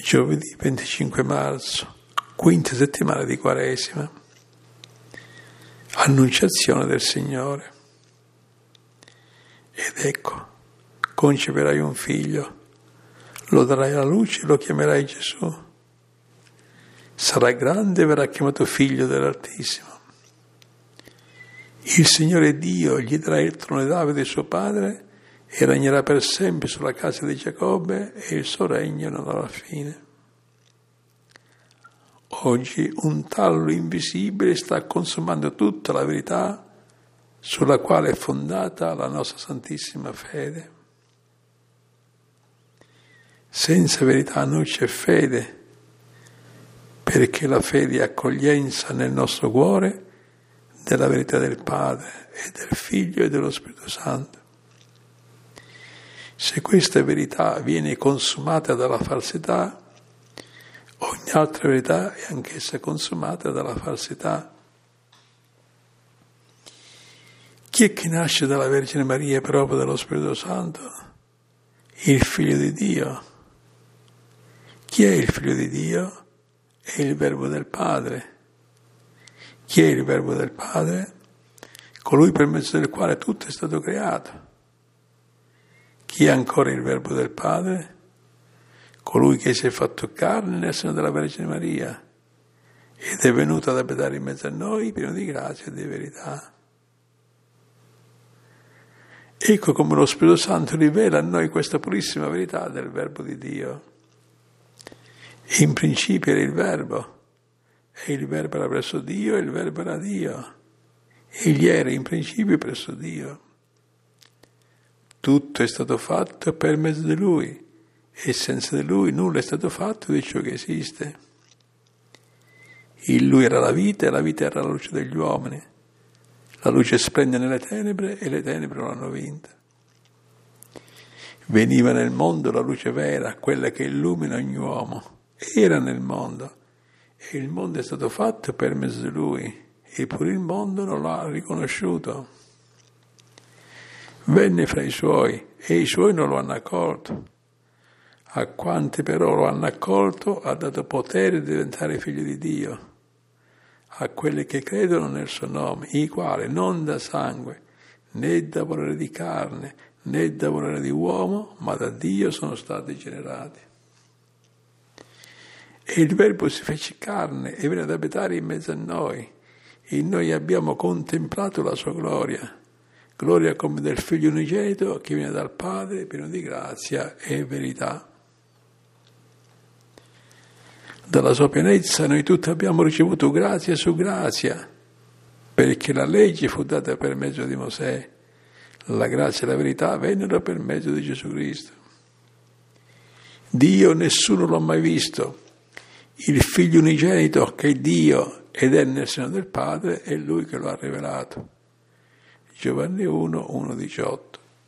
Giovedì 25 marzo, quinta settimana di Quaresima, annunciazione del Signore. Ed ecco, concepirai un figlio, lo darai alla luce e lo chiamerai Gesù. Sarà grande e verrà chiamato figlio dell'Altissimo. Il Signore Dio gli darà il trono di Davide suo padre e regnerà per sempre sulla casa di Giacobbe e il suo regno non avrà fine. Oggi un tallo invisibile sta consumando tutta la verità sulla quale è fondata la nostra santissima fede. Senza verità non c'è fede, perché la fede è accoglienza nel nostro cuore della verità del Padre e del Figlio e dello Spirito Santo. Se questa verità viene consumata dalla falsità, ogni altra verità è anch'essa consumata dalla falsità. Chi è che nasce dalla Vergine Maria per opera dello Spirito Santo? Il Figlio di Dio. Chi è il Figlio di Dio? È il Verbo del Padre. Chi è il Verbo del Padre? Colui per mezzo del quale tutto è stato creato. Chi è ancora il Verbo del Padre? Colui che si è fatto carne nel seno della Vergine Maria ed è venuto ad abitare in mezzo a noi pieno di grazia e di verità. Ecco come lo Spirito Santo rivela a noi questa purissima verità del Verbo di Dio. In principio era il Verbo, e il Verbo era presso Dio, e il Verbo era Dio. Egli era in principio presso Dio. Tutto è stato fatto per mezzo di Lui, e senza di Lui nulla è stato fatto di ciò che esiste. In Lui era la vita, e la vita era la luce degli uomini. La luce splende nelle tenebre, e le tenebre non l'hanno vinta. Veniva nel mondo la luce vera, quella che illumina ogni uomo. Era nel mondo, e il mondo è stato fatto per mezzo di Lui, eppure il mondo non l'ha riconosciuto. Venne fra i Suoi, e i Suoi non lo hanno accolto. A quanti però lo hanno accolto ha dato potere di diventare figli di Dio, a quelli che credono nel suo nome, i quali non da sangue, né da volere di carne, né da volere di uomo, ma da Dio sono stati generati. E il Verbo si fece carne e venne ad abitare in mezzo a noi, e noi abbiamo contemplato la sua gloria, gloria come del Figlio unigenito che viene dal Padre, pieno di grazia e verità. Dalla sua pienezza noi tutti abbiamo ricevuto grazia su grazia, perché la legge fu data per mezzo di Mosè, la grazia e la verità vennero per mezzo di Gesù Cristo. Dio nessuno l'ha mai visto, il Figlio unigenito che è Dio ed è nel seno del Padre è Lui che lo ha rivelato. Giovanni 1, 1,18.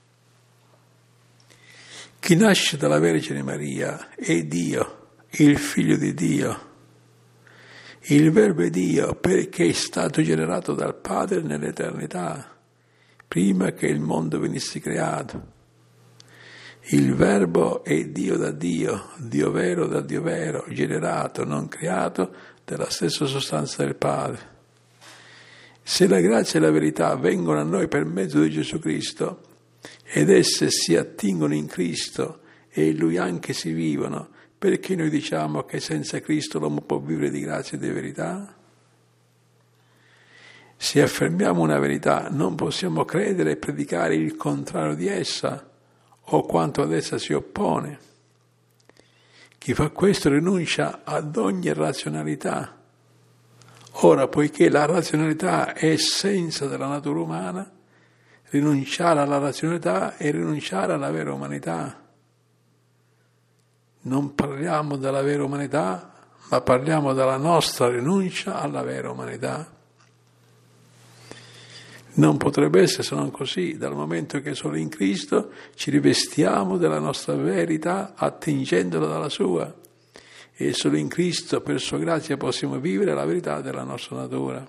Chi nasce dalla Vergine Maria è Dio, il Figlio di Dio. Il Verbo è Dio perché è stato generato dal Padre nell'eternità, prima che il mondo venisse creato. Il Verbo è Dio da Dio, Dio vero da Dio vero, generato, non creato, della stessa sostanza del Padre. Se la grazia e la verità vengono a noi per mezzo di Gesù Cristo, ed esse si attingono in Cristo e in Lui anche si vivono, perché noi diciamo che senza Cristo l'uomo può vivere di grazia e di verità? Se affermiamo una verità, non possiamo credere e predicare il contrario di essa, o quanto ad essa si oppone. Chi fa questo rinuncia ad ogni razionalità. Ora, poiché la razionalità è essenza della natura umana, rinunciare alla razionalità è rinunciare alla vera umanità. Non parliamo della vera umanità, ma parliamo della nostra rinuncia alla vera umanità. Non potrebbe essere se non così, dal momento che solo in Cristo ci rivestiamo della nostra verità attingendola dalla sua, e solo in Cristo per sua grazia possiamo vivere la verità della nostra natura.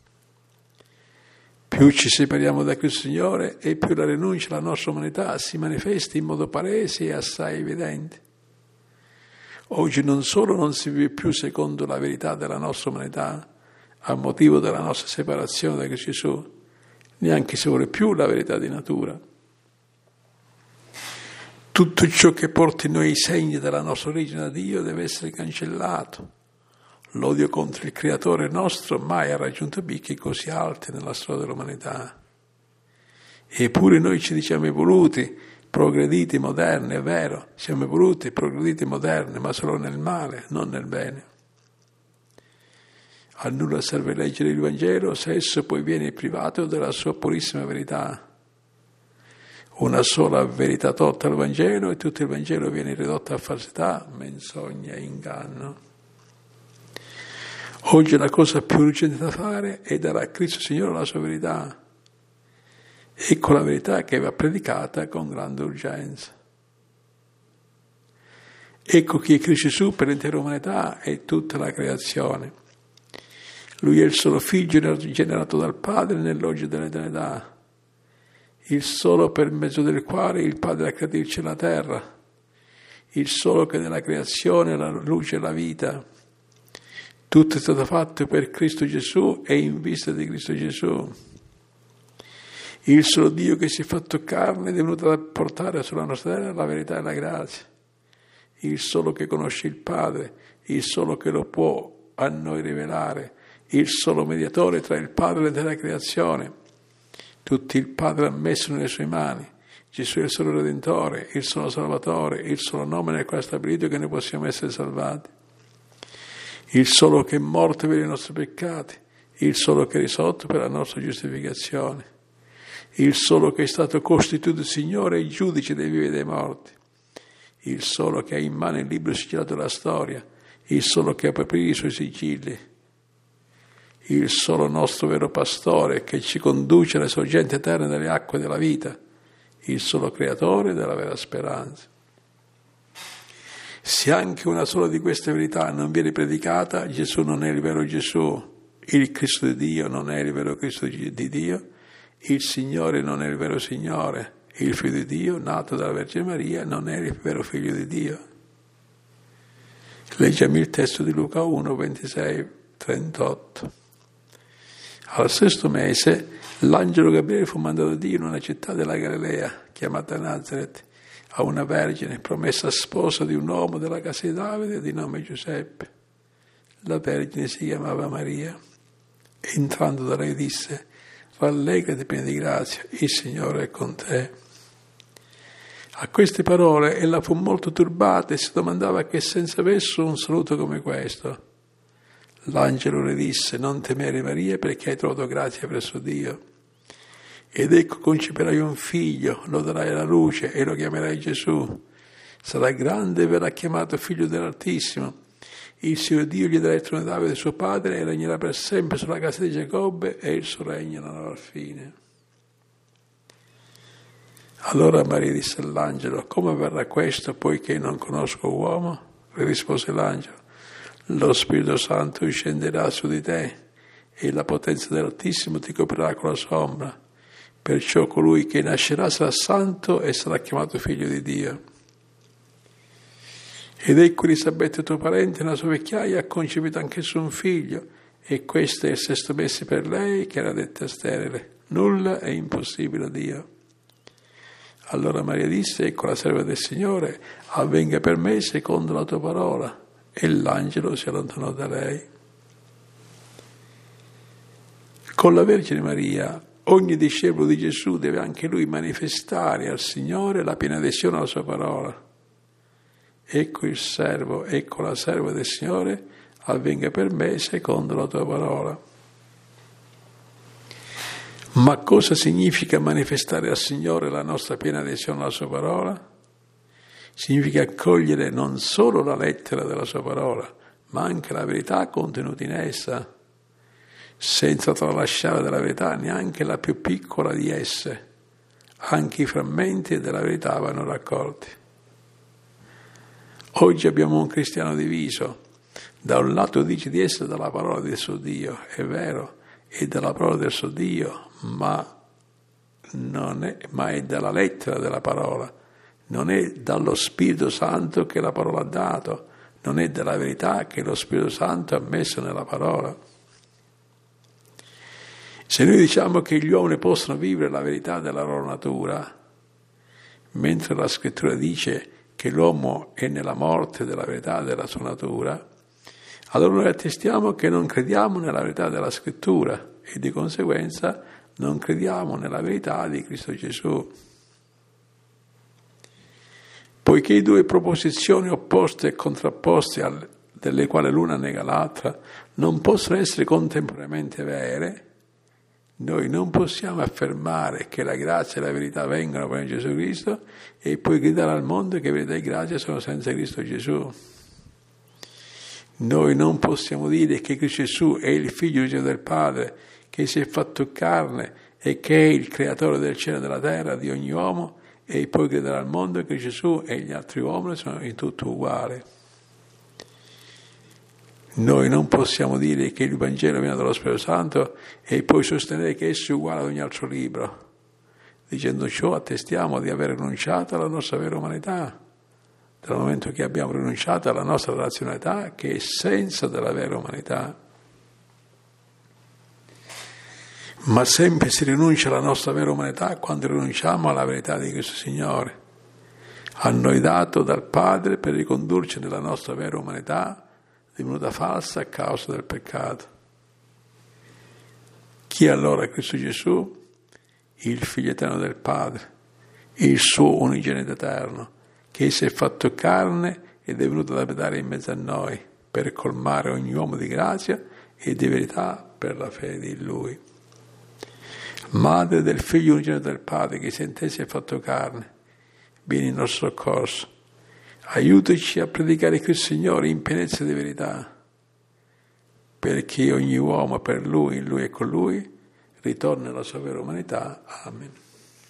Più ci separiamo da Cristo Signore e più la rinuncia alla nostra umanità si manifesta in modo palese e assai evidente. Oggi non solo non si vive più secondo la verità della nostra umanità, a motivo della nostra separazione da Cristo Gesù, neanche si vuole più la verità di natura. Tutto ciò che porta in noi i segni della nostra origine da Dio deve essere cancellato. L'odio contro il Creatore nostro mai ha raggiunto picchi così alti nella storia dell'umanità. Eppure noi ci diciamo evoluti, progrediti, moderni, è vero, siamo evoluti, progrediti, moderni, ma solo nel male, non nel bene. A nulla serve leggere il Vangelo se esso poi viene privato della sua purissima verità. Una sola verità tolta al Vangelo e tutto il Vangelo viene ridotto a falsità, menzogna e inganno. Oggi la cosa più urgente da fare è dare a Cristo Signore la sua verità. Ecco la verità che va predicata con grande urgenza. Ecco chi è Cristo Gesù per l'intera umanità e tutta la creazione. Lui è il solo figlio generato dal Padre nell'oggi dell'eternità, il solo per mezzo del quale il Padre ha creato il cielo e la terra, il solo che nella creazione è la luce e la vita. Tutto è stato fatto per Cristo Gesù e in vista di Cristo Gesù. Il solo Dio che si è fatto carne è venuto a portare sulla nostra terra la verità e la grazia. Il solo che conosce il Padre, il solo che lo può a noi rivelare, il solo mediatore tra il Padre e l'intera creazione. Tutti il Padre ha messo nelle sue mani. Gesù è il solo Redentore, il solo Salvatore, il solo nome nel quale è stabilito che noi possiamo essere salvati. Il solo che è morto per i nostri peccati, il solo che è risorto per la nostra giustificazione, il solo che è stato costituito Signore e giudice dei vivi e dei morti, il solo che ha in mano il libro sigillato della storia, il solo che può aprire i suoi sigilli, il solo nostro vero pastore che ci conduce alle sorgenti eterne delle acque della vita, il solo creatore della vera speranza. Se anche una sola di queste verità non viene predicata, Gesù non è il vero Gesù, il Cristo di Dio non è il vero Cristo di Dio, il Signore non è il vero Signore, il Figlio di Dio, nato dalla Vergine Maria, non è il vero Figlio di Dio. Leggiamo il testo di Luca 1, 26, 38. Al sesto mese l'angelo Gabriele fu mandato da Dio in una città della Galilea, chiamata Nazaret, a una vergine promessa sposa di un uomo della casa di Davide di nome Giuseppe. La vergine si chiamava Maria. Entrando da lei disse: rallegrati piena di grazia, il Signore è con te. A queste parole ella fu molto turbata e si domandava che senso avesse un saluto come questo. L'angelo le disse: non temere Maria, perché hai trovato grazia presso Dio. Ed ecco concepirai un figlio, lo darai alla luce e lo chiamerai Gesù. Sarà grande e verrà chiamato figlio dell'Altissimo. Il Signore Dio gli darà il trono di Davide suo padre e regnerà per sempre sulla casa di Giacobbe e il suo regno non avrà fine. Allora Maria disse all'angelo: come avverrà questo poiché non conosco uomo? Le rispose l'angelo: lo Spirito Santo scenderà su di te e la potenza dell'Altissimo ti coprirà con la sua ombra. Perciò colui che nascerà sarà santo e sarà chiamato figlio di Dio. Ed ecco Elisabetta, tuo parente, nella sua vecchiaia ha concepito anch'esso un figlio, e questo è il sesto mese per lei, che era detta sterile. Nulla è impossibile a Dio. Allora Maria disse: ecco la serva del Signore, avvenga per me secondo la tua parola. E l'angelo si allontanò da lei. Con la Vergine Maria ogni discepolo di Gesù deve anche lui manifestare al Signore la piena adesione alla sua parola. Ecco il servo, ecco la serva del Signore, avvenga per me secondo la tua parola. Ma cosa significa manifestare al Signore la nostra piena adesione alla sua parola? Significa accogliere non solo la lettera della sua parola, ma anche la verità contenuta in essa, senza tralasciare della verità neanche la più piccola di esse. Anche i frammenti della verità vanno raccolti. Oggi abbiamo un cristiano diviso. Da un lato dice di essere dalla parola del suo Dio, è vero, è dalla parola del suo Dio, ma è dalla lettera della parola. Non è dallo Spirito Santo che la parola ha dato, non è dalla verità che lo Spirito Santo ha messo nella parola. Se noi diciamo che gli uomini possono vivere la verità della loro natura, mentre la Scrittura dice che l'uomo è nella morte della verità della sua natura, allora noi attestiamo che non crediamo nella verità della Scrittura e di conseguenza non crediamo nella verità di Cristo Gesù. Poiché due proposizioni opposte e contrapposte, delle quali l'una nega l'altra, non possono essere contemporaneamente vere, noi non possiamo affermare che la grazia e la verità vengono per Gesù Cristo e poi gridare al mondo che verità e grazia sono senza Cristo Gesù. Noi non possiamo dire che Cristo Gesù è il Figlio del Padre, che si è fatto carne e che è il creatore del cielo e della terra, di ogni uomo, e poi gridare al mondo che Gesù e gli altri uomini sono in tutto uguali. Noi non possiamo dire che il Vangelo viene dallo Spirito Santo e poi sostenere che esso è uguale ad ogni altro libro. Dicendo ciò attestiamo di aver rinunciato alla nostra vera umanità, dal momento che abbiamo rinunciato alla nostra razionalità, che è essenza della vera umanità. Ma sempre si rinuncia alla nostra vera umanità quando rinunciamo alla verità di Cristo Signore, a noi dato dal Padre per ricondurci nella nostra vera umanità, divenuta falsa a causa del peccato. Chi allora è Cristo Gesù? Il Figlio eterno del Padre, il suo unigenito eterno, che si è fatto carne ed è venuto ad abitare in mezzo a noi per colmare ogni uomo di grazia e di verità per la fede in Lui. Madre del Figlio unigenito del Padre, che si è fatto carne, vieni in nostro soccorso. Aiutaci a predicare Cristo Signore in pienezza di verità, perché ogni uomo per Lui, in Lui e con Lui, ritorna alla sua vera umanità. Amen.